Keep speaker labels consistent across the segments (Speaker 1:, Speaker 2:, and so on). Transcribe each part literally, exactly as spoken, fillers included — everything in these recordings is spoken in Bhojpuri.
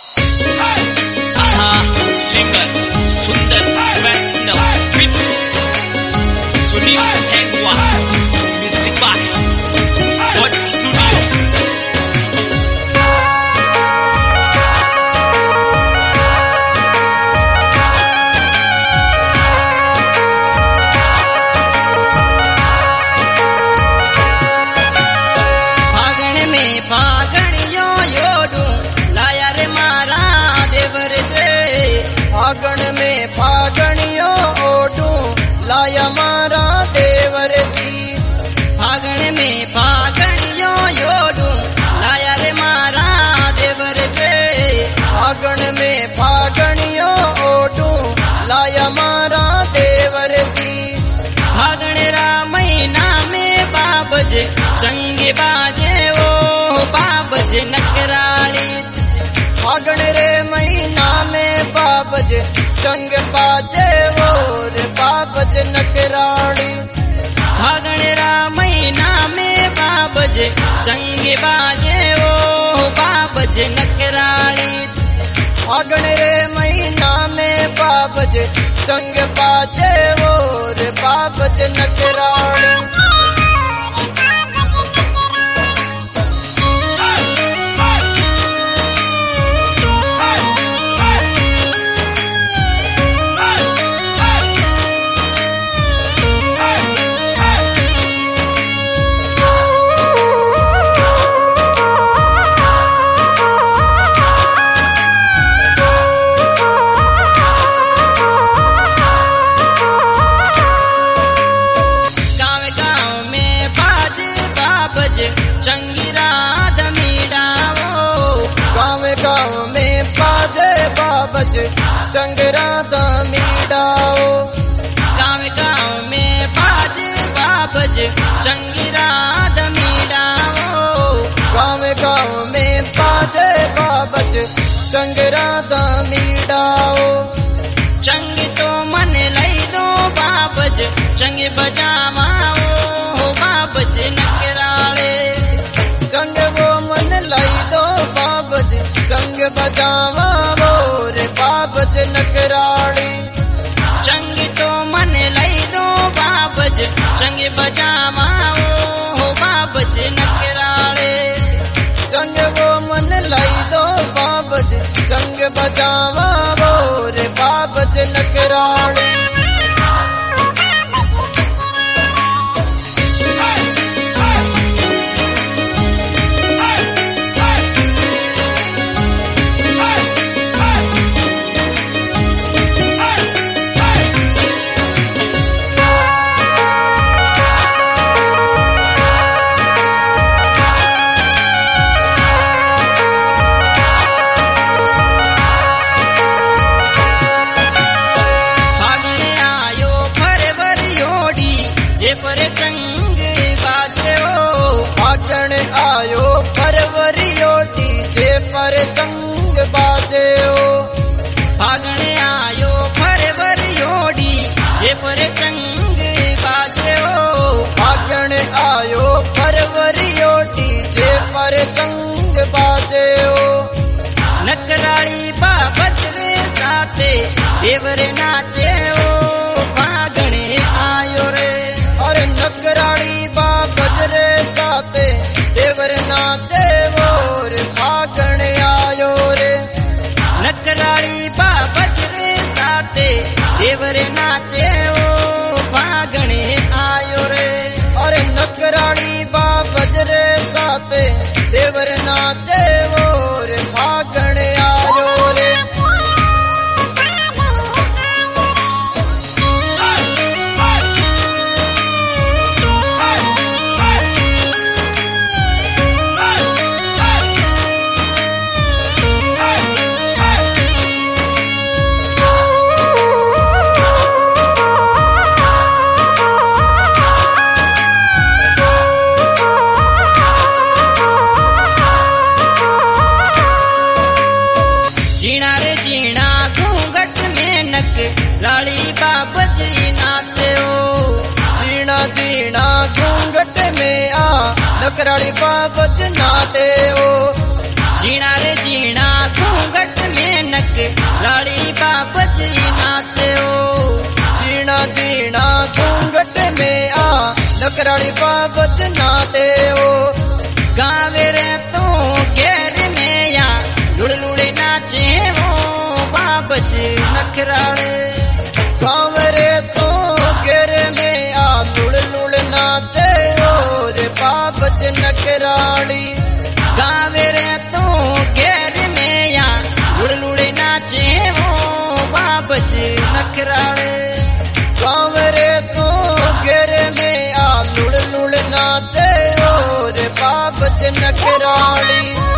Speaker 1: फागण में फागणियों ओढ़ूं लाया मारा देवर जी।
Speaker 2: फागण में फागणियों ओढ़ूं लाया रे मारा देवर जी।
Speaker 1: फागण में फागणियों ओढ़ूं लाया मारा देवर जी।
Speaker 2: फागण रा महीना में बाबज चंगे बाजे ओ बाबज नकराड़ी।
Speaker 1: फागण रे महीना में बाबज चंग बाजे और बाबज नकराड़ी।
Speaker 2: फागण रा महीना में बाबज चंगे बाजे ओ बाबज नकराड़ी।
Speaker 1: फागण रे महीना में बाबज चंग बाजे और बाबज नकराड़ी।
Speaker 2: चंगी रात मीडाओ
Speaker 1: गाँव गाँव में बाजे बाबज चंग रात मीडाओ।
Speaker 2: गाँव गाँव में बाजे बाबज चंगी रात मीडाओ।
Speaker 1: गाँव गाँव में बाजे बाबज चंग रात मीडाओ।
Speaker 2: चंग तो मन लई दो बाबज चंग बजावाओ बाबज नकराड़े।
Speaker 1: चंग वो मन लाई दो बाबज चंग बजावा रे बाबज नकराड़ी।
Speaker 2: चंग तो मन लाई दो बाबज चंग बजावा बाबज नकराड़े।
Speaker 1: चंग वो मन लाई दो बाबज चंग बजावा रे बाबज नकराड़ी।
Speaker 2: पर चंग बाजे ओ
Speaker 1: फागण आयो फरवरियो डीजे पर चंग बाजे ओ।
Speaker 2: फागण आयो फरवरियो डीजे पर चंग बाजे ओ।
Speaker 1: फागण आयो फरवरियो डीजे पर चंग बाजे ओ।
Speaker 2: नकराड़ी बाबज रे साथे देवर नाचे ओ फागण आयो रे।
Speaker 1: अरे नकराड़ी बाबज रे साथे देवर नाचे और फागण आयो रे।
Speaker 2: नकराड़ी बाबज रे साथे देवर नाचे ओ फागण आयो रे।
Speaker 1: अरे नकराड़ी बाबज रे साथे देवर नाचे और फागण आयो रे।
Speaker 2: राड़ी बाबज नाचे ओ।
Speaker 1: जीना जीना घूंघट में आ नकराड़ी बाबज नाचे ओ।
Speaker 2: जीना रे जीना घूंघट नकराली बाबा जी नाचे ओ
Speaker 1: जीना जीना घूंघट में आ नकराली बाबा जी नाचे ओ
Speaker 2: गावे रे तो घेर में या लुड़ लुड़े नाचे ओ बाबा जी नकराले
Speaker 1: गावे रे तो घेर में आ लुड़ लुड़ नाचे ओ रे बाबा जी नकराली
Speaker 2: गावे रे तो घेर में या लुड़ लुड़े नाचे ओ बाबा जी नकराले
Speaker 1: गावे रे तो घेर में आ लुड़ लुड़ नाचे ओ रे बाबा जी नकराली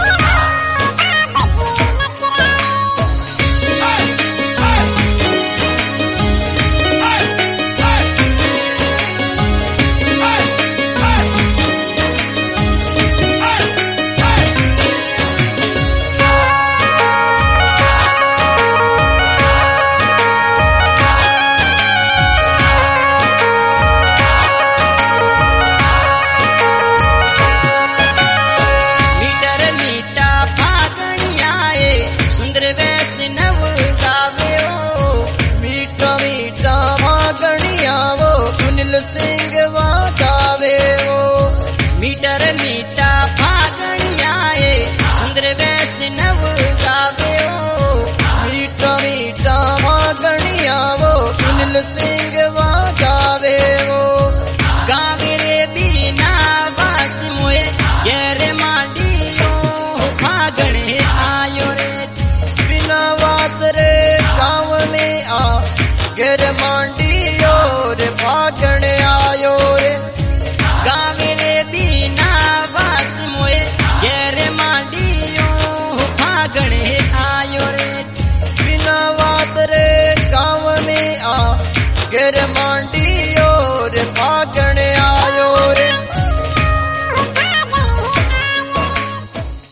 Speaker 1: सिंह गावे ओ
Speaker 2: मीटर मीठा फागणियाए सुंदर वैष्णव गावे ओ
Speaker 1: मीठा मीठा फागणिया वो सुनील सिंह गावे ओ
Speaker 2: गावे रे बिना वास मोए गेर मांडियो फागणे आयो रे
Speaker 1: बिना वास रे गाँव में आ गेर मांडियो रे फागण आयो रे
Speaker 2: गावे रे बिना वास मोए गेर मांडियो फागणे आयो रे
Speaker 1: बिना वास रे गाँव में आ गेर मांडियो रे फागण